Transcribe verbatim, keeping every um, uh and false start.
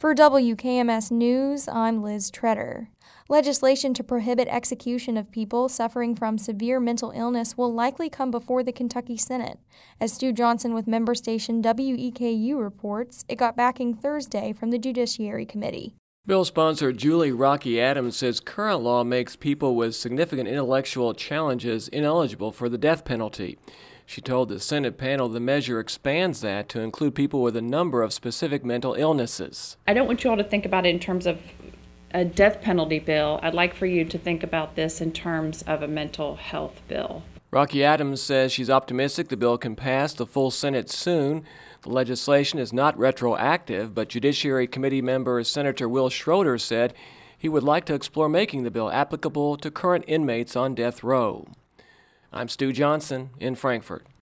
For W K M S News, I'm Liz Treader. Legislation to prohibit execution of people suffering from severe mental illness will likely come before the Kentucky Senate. As Stu Johnson with member station W E K U reports, it got backing Thursday from the Judiciary Committee. Bill sponsor Julie Rocky Adams says current law makes people with significant intellectual challenges ineligible for the death penalty. She told the Senate panel the measure expands that to include people with a number of specific mental illnesses. I don't want you all to think about it in terms of a death penalty bill. I'd like for you to think about this in terms of a mental health bill. Rocky Adams says she's optimistic the bill can pass the full Senate soon. The legislation is not retroactive, but Judiciary Committee member Senator Will Schroeder said he would like to explore making the bill applicable to current inmates on death row. I'm Stu Johnson in Frankfort.